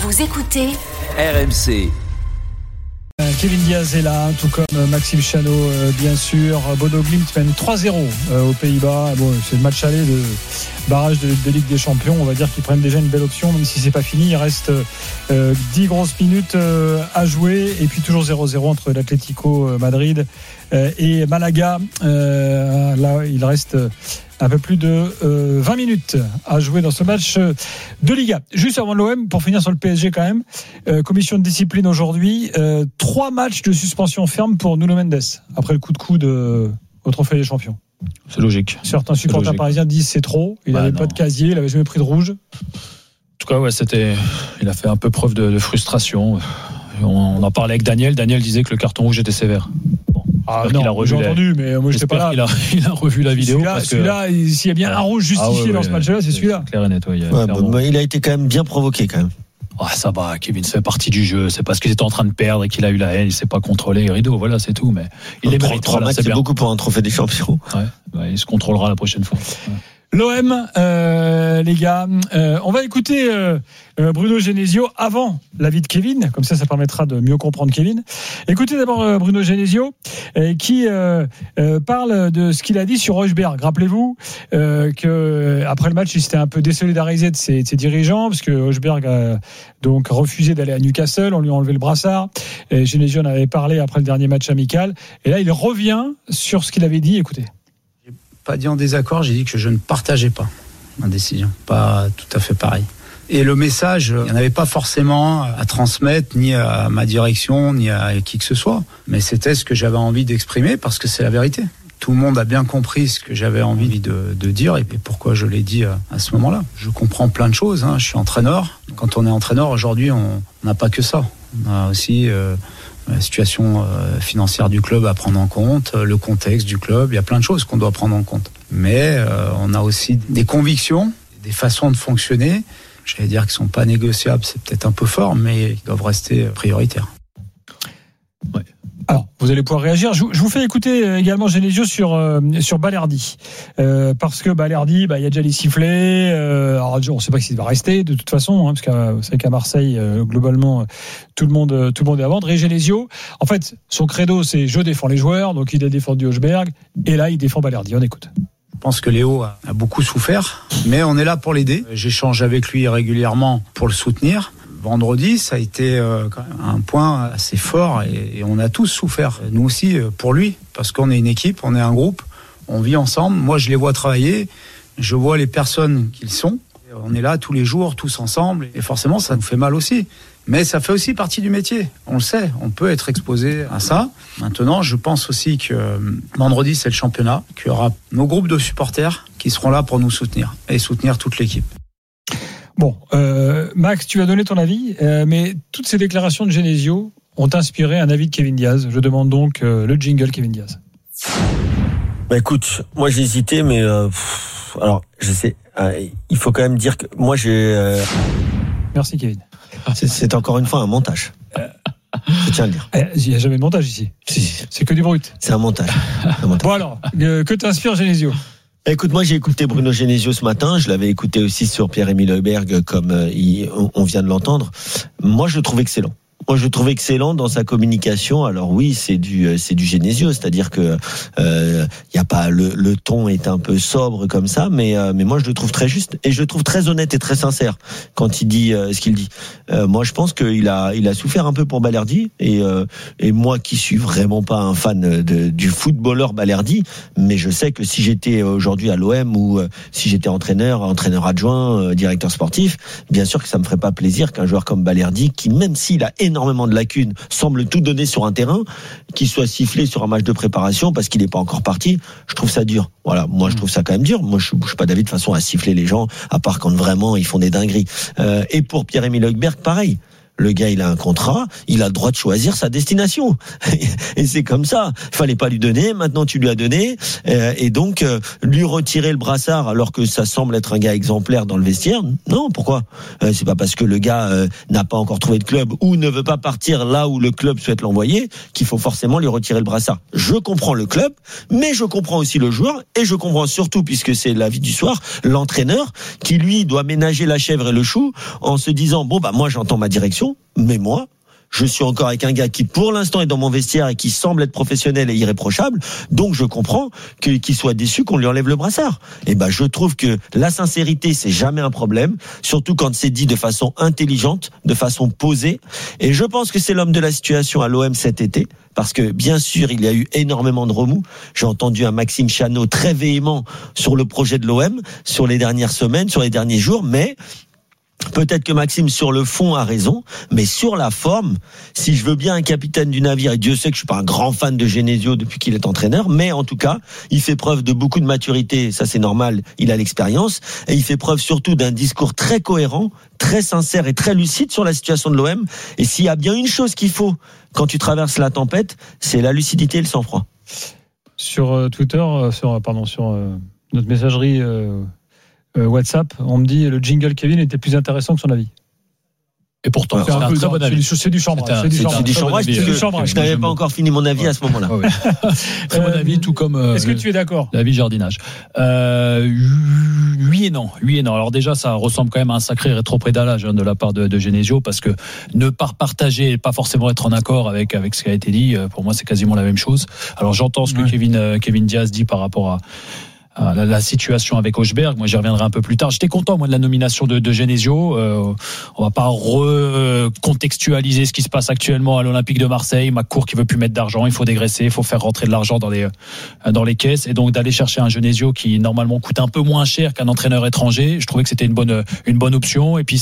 Vous écoutez RMC. Kevin Diaz est là, tout comme Maxime Chanot, bien sûr. Bodo Glimt mène 3-0 aux Pays-Bas. Bon, c'est le match aller de barrage de Ligue des Champions. On va dire qu'ils prennent déjà une belle option, même si c'est pas fini. Il reste 10 grosses minutes à jouer. Et puis toujours 0-0 entre l'Atlético Madrid et Malaga. Là, il reste un peu plus de 20 minutes à jouer dans ce match de Liga. Juste avant l'OM, pour finir sur le PSG quand même, commission de discipline aujourd'hui, 3 matchs de suspension ferme pour Nuno Mendes, après le coup de coude au Trophée des Champions. C'est logique. Certains supporters parisiens disent c'est trop, il n'avait pas de casier, il n'avait jamais pris de rouge. En tout cas, ouais, il a fait un peu preuve de frustration. On en parlait avec Daniel disait que le carton rouge était sévère. Non, j'ai entendu, mais moi je n'étais pas là. Il a revu la vidéo. Celui-là, s'il y a bien un rouge justifié dans ce match-là, c'est celui-là. C'est clair et net. Il a été quand même bien provoqué quand même. Ça va, Kevin, ça fait partie du jeu. C'est parce qu'il était en train de perdre et qu'il a eu la haine. Il ne s'est pas contrôlé les rideaux. Voilà, c'est tout. Mais il les mérite. 3 matchs, c'est beaucoup pour un trophée des champions. Ouais, il se contrôlera la prochaine fois. L'OM, les gars, on va écouter Bruno Genesio avant l'avis de Kevin, comme ça permettra de mieux comprendre Kevin. Écoutez d'abord Bruno Genesio qui parle de ce qu'il a dit sur Højbjerg. Rappelez-vous que après le match, il s'était un peu désolidarisé de ses dirigeants parce que Højbjerg a donc refusé d'aller à Newcastle, on lui a enlevé le brassard. Et Genesio en avait parlé après le dernier match amical. Et là, il revient sur ce qu'il avait dit. Écoutez. Pas dit en désaccord, j'ai dit que je ne partageais pas ma décision, pas tout à fait pareil. Et le message, il n'y en avait pas forcément à transmettre, ni à ma direction, ni à qui que ce soit. Mais c'était ce que j'avais envie d'exprimer, parce que c'est la vérité. Tout le monde a bien compris ce que j'avais envie de dire et pourquoi je l'ai dit à ce moment-là. Je comprends plein de choses, je suis entraîneur. Quand on est entraîneur, aujourd'hui, on n'a pas que ça. On a aussi la situation financière du club à prendre en compte, le contexte du club, il y a plein de choses qu'on doit prendre en compte. Mais on a aussi des convictions, des façons de fonctionner, j'allais dire qu'ils ne sont pas négociables, c'est peut-être un peu fort, mais ils doivent rester prioritaires. Ouais. Alors, vous allez pouvoir réagir. Je vous fais écouter également Genesio sur Balerdi. Parce que Balerdi, il y a déjà les sifflets. Alors, on ne sait pas s'il va rester, de toute façon, parce que vous savez qu'à Marseille, globalement, tout le monde est à vendre. Et Genesio, en fait, son credo, c'est je défends les joueurs. Donc, il a défendu Højbjerg. Et là, il défend Balerdi. On écoute. Je pense que Léo a beaucoup souffert, mais on est là pour l'aider. J'échange avec lui régulièrement pour le soutenir. Vendredi, ça a été quand même un point assez fort et on a tous souffert. Nous aussi, pour lui, parce qu'on est une équipe, on est un groupe, on vit ensemble. Moi, je les vois travailler, je vois les personnes qu'ils sont. On est là tous les jours, tous ensemble, et forcément, ça nous fait mal aussi. Mais ça fait aussi partie du métier. On le sait, on peut être exposé à ça. Maintenant, je pense aussi que vendredi, c'est le championnat, qu'il y aura nos groupes de supporters qui seront là pour nous soutenir et soutenir toute l'équipe. Bon, Max, tu as donné ton avis, mais toutes ces déclarations de Genesio ont inspiré un avis de Kevin Diaz. Je demande donc le jingle Kevin Diaz. Écoute, moi j'ai hésité, mais alors je sais, il faut quand même dire que moi j'ai. Merci Kevin. C'est encore une fois un montage. Je tiens à le dire. Il n'y a jamais de montage ici. Si. C'est que du brut. C'est un montage. Bon alors, que t'inspire Genesio ? Écoute, moi j'ai écouté Bruno Genesio ce matin, je l'avais écouté aussi sur Pierre-Emile Højbjerg comme on vient de l'entendre. Moi je le trouve excellent. Moi, je le trouve excellent dans sa communication. Alors oui, c'est du Genesio, c'est-à-dire que y a pas le ton est un peu sobre comme ça, mais moi je le trouve très juste et je le trouve très honnête et très sincère quand il dit ce qu'il dit. Moi, je pense qu'il a souffert un peu pour Balerdi et moi qui suis vraiment pas un fan du footballeur Balerdi, mais je sais que si j'étais aujourd'hui à l'OM ou si j'étais entraîneur adjoint, directeur sportif, bien sûr que ça me ferait pas plaisir qu'un joueur comme Balerdi, qui même s'il a énormément de lacunes, semble tout donner sur un terrain, qu'il soit sifflé sur un match de préparation parce qu'il n'est pas encore parti, je trouve ça dur. Voilà, moi je trouve ça quand même dur. Moi je suis pas d'avis de façon à siffler les gens, à part quand vraiment ils font des dingueries. Et pour Pierre-Emile Højbjerg, pareil. Le gars, il a un contrat, il a le droit de choisir sa destination. Et c'est comme ça. Il fallait pas lui donner, maintenant tu lui as donné. Et donc, lui retirer le brassard alors que ça semble être un gars exemplaire dans le vestiaire, non, pourquoi ? C'est pas parce que le gars n'a pas encore trouvé de club ou ne veut pas partir là où le club souhaite l'envoyer qu'il faut forcément lui retirer le brassard. Je comprends le club, mais je comprends aussi le joueur et je comprends surtout, puisque c'est la vie du soir, l'entraîneur qui lui doit ménager la chèvre et le chou en se disant bon bah moi j'entends ma direction, mais moi je suis encore avec un gars qui pour l'instant est dans mon vestiaire et qui semble être professionnel et irréprochable, donc je comprends qu'il soit déçu qu'on lui enlève le brassard. Et ben je trouve que la sincérité c'est jamais un problème, surtout quand c'est dit de façon intelligente, de façon posée, et je pense que c'est l'homme de la situation à l'OM cet été, parce que bien sûr il y a eu énormément de remous. J'ai entendu un Maxime Chanot très véhément sur le projet de l'OM sur les dernières semaines, sur les derniers jours, mais peut-être que Maxime sur le fond a raison, mais sur la forme, si je veux bien un capitaine du navire, et Dieu sait que je suis pas un grand fan de Genesio depuis qu'il est entraîneur, mais en tout cas, il fait preuve de beaucoup de maturité, ça c'est normal, il a l'expérience, et il fait preuve surtout d'un discours très cohérent, très sincère et très lucide sur la situation de l'OM. Et s'il y a bien une chose qu'il faut quand tu traverses la tempête, c'est la lucidité et le sang-froid. Sur Twitter, sur notre messagerie WhatsApp, on me dit le jingle Kevin était plus intéressant que son avis. Et pourtant, c'est un très bon avis. C'est du chambrage. C'est du chambrage. Je n'avais pas encore fini mon avis à ce moment-là. Ouais. Très bon avis, tout comme. Est-ce que tu es d'accord ? L'avis jardinage. Oui et non. Alors déjà, ça ressemble quand même à un sacré rétropédalage de la part de Genesio, parce que ne pas partager et pas forcément être en accord avec ce qui a été dit, pour moi, c'est quasiment la même chose. Alors j'entends ce que Kevin Diaz dit par rapport à la situation avec Hochberg. Moi, j'y reviendrai un peu plus tard. J'étais content, moi, de la nomination de Genesio. On va pas recontextualiser ce qui se passe actuellement à l'Olympique de Marseille. McCourt qui veut plus mettre d'argent, il faut dégraisser, il faut faire rentrer de l'argent dans les caisses, et donc d'aller chercher un Genesio qui normalement coûte un peu moins cher qu'un entraîneur étranger. Je trouvais que c'était une bonne option. Et puis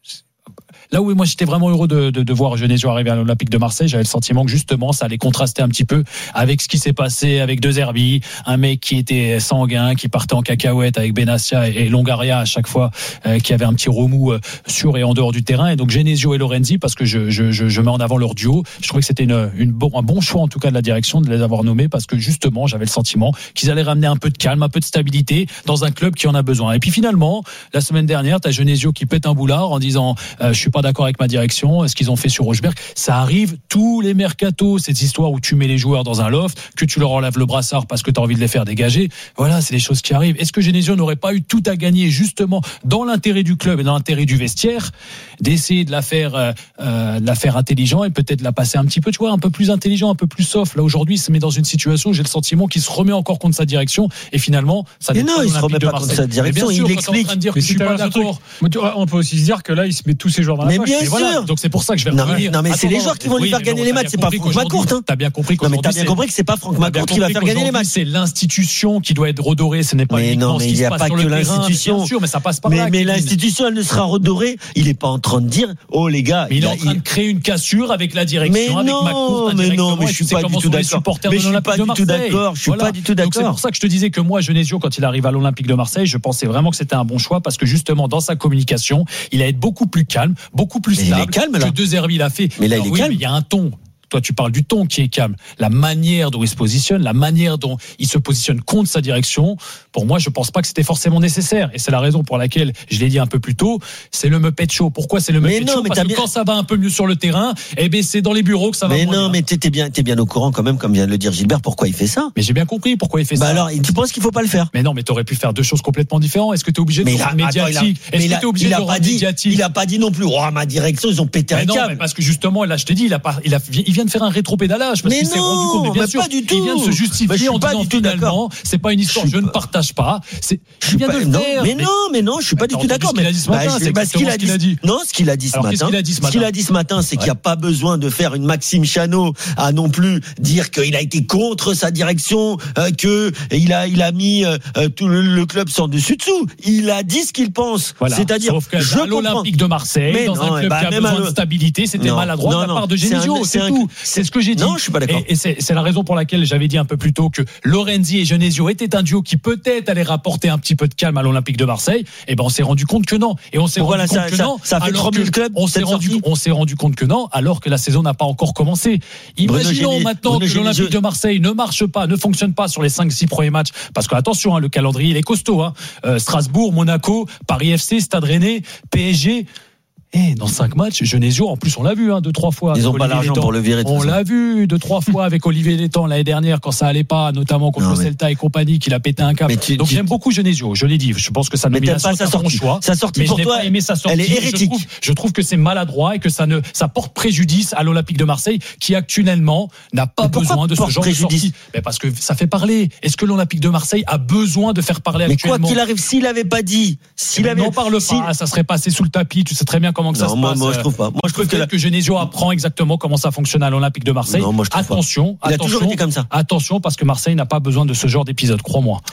là où moi j'étais vraiment heureux de voir Genesio arriver à l'Olympique de Marseille, j'avais le sentiment que justement ça allait contraster un petit peu avec ce qui s'est passé avec De Zerbi, un mec qui était sanguin, qui partait en cacahuète avec Benassia et Longaria à chaque fois, qui avait un petit remous sur et en dehors du terrain. Et donc Genesio et Lorenzi, parce que je mets en avant leur duo, je trouvais que c'était un bon choix en tout cas de la direction de les avoir nommés, parce que justement j'avais le sentiment qu'ils allaient ramener un peu de calme, un peu de stabilité dans un club qui en a besoin. Et puis finalement, la semaine dernière, t'as Genesio qui pète un boulard en disant je suis pas d'accord avec ma direction, ce qu'ils ont fait sur Hochberg. Ça arrive tous les mercatos, cette histoire où tu mets les joueurs dans un loft, que tu leur enlèves le brassard parce que tu as envie de les faire dégager. Voilà, c'est des choses qui arrivent. Est-ce que Genesio n'aurait pas eu tout à gagner justement dans l'intérêt du club et dans l'intérêt du vestiaire, d'essayer de la faire intelligent et peut-être la passer un petit peu, tu vois, un peu plus intelligent, un peu plus soft. Là aujourd'hui, il se met dans une situation où j'ai le sentiment qu'il se remet encore contre sa direction, et finalement ça n'est pas. Il se remet pas contre sa direction, il explique. Je suis pas d'accord. On peut aussi se dire que là il se met tous ses joueurs dans la poche. Bien sûr. Voilà. Donc c'est pour ça que je vais revenir. Non mais c'est les joueurs qui vont lui faire gagner les matchs, c'est pas Franck McCourt. T'as bien compris que c'est pas Franck McCourt qui va faire gagner les matchs. C'est l'institution qui doit être redorée, ce n'est pas uniquement ce qui se passe sur le terrain. Bien sûr, mais ça passe par là. Mais l'institution, elle ne sera redorée. Il est pas en train de dire oh les gars. Mais il est en train de créer une cassure avec la direction, avec McCourt. Mais non, mais je suis pas du tout d'accord. Mais je suis pas du tout d'accord. Je suis pas du tout d'accord. C'est pour ça que je te disais que moi, Genesio, quand il arrive à l'Olympique de Marseille, je pensais vraiment que c'était un bon choix, parce que justement dans sa communication, il allait être beaucoup plus calme, beaucoup plus stable que De Zerbi l'a fait. Mais là, il est calme. Mais il y a un ton. Toi, tu parles du ton qui est calme. La manière dont il se positionne, la manière dont il se positionne contre sa direction, pour moi, je pense pas que c'était forcément nécessaire. Et c'est la raison pour laquelle, je l'ai dit un peu plus tôt, c'est le Muppet Show. Pourquoi c'est le Muppet Show ? Parce que quand ça va un peu mieux sur le terrain, c'est dans les bureaux que ça va moins bien. Mais non, mais t'es bien au courant quand même, comme vient de le dire Gilbert, pourquoi il fait ça. Mais j'ai bien compris pourquoi il fait ça. Alors, tu penses qu'il faut pas le faire ? Mais non, mais t'aurais pu faire deux choses complètement différentes. Est-ce que t'es obligé de rendre médiatique ? Est-ce que t'es obligé de rendre médiatique ? Il a pas dit non plus, oh, ma direction, ils ont pété un câble. Non, mais parce que justement, là, je t'ai dit, il vient de faire un rétropédalage. Parce qu'il s'est rendu compte, mais bien sûr, pas du tout. Il vient de se justifier en disant finalement, c'est pas une histoire, je ne partage pas. Il vient de le faire. Mais non, je suis pas du tout d'accord. Mais ce qu'il a dit. Non, ce qu'il a dit ce matin, c'est qu'il n'y a pas besoin de faire une Maxime Chanot à non plus dire qu'il a été contre sa direction, que il a mis tout le club sans dessus-dessous. Il a dit ce qu'il pense. C'est-à-dire, à l'Olympique de Marseille, dans un club qui a besoin de stabilité, c'était maladroit de la part de Genesio. C'est tout. C'est ce que j'ai dit. Non, je suis pas d'accord. Et c'est la raison pour laquelle j'avais dit un peu plus tôt que Lorenzi et Genesio étaient un duo qui peut-être allait rapporter un petit peu de calme à l'Olympique de Marseille. Et ben on s'est rendu compte que non. Et on s'est rendu compte que non. Ça fait 30 000 clubs. On s'est rendu compte que non, alors que la saison n'a pas encore commencé. Imaginons maintenant que l'Olympique de Marseille ne marche pas, ne fonctionne pas sur les 5-6 premiers matchs. Parce que attention, le calendrier il est costaud. Strasbourg, Monaco, Paris FC, Stade Rennais, PSG. Et dans 5 matchs, Genesio, en plus on l'a vu 2-3 fois. Ils n'ont pas l'argent pour le virer. On l'a vu 2-3 fois avec Olivier Létang l'année dernière quand ça allait pas, notamment contre le Celta et compagnie, qu'il a pété un câble. Donc j'aime beaucoup Genesio, je l'ai dit. Je pense que sa nomination est un bon choix. Sa sortie pour toi, aimé sa sortie. Elle est hérétique. Je trouve que c'est maladroit et que ça porte préjudice à l'Olympique de Marseille qui actuellement n'a pas besoin de ce genre de sortie. Mais parce que ça fait parler. Est-ce que l'Olympique de Marseille a besoin de faire parler actuellement? Mais quoi qu'il arrive, s'il avait pas dit, n'en parle pas, ça serait passé sous le tapis. Tu sais très bien comment que ça se passe. Moi, je trouve pas. Moi, je trouve que Genesio apprend exactement comment ça fonctionne à l'Olympique de Marseille. Non, moi, je trouve attention, pas. Il a toujours été comme ça. Attention, parce que Marseille n'a pas besoin de ce genre d'épisode, crois-moi.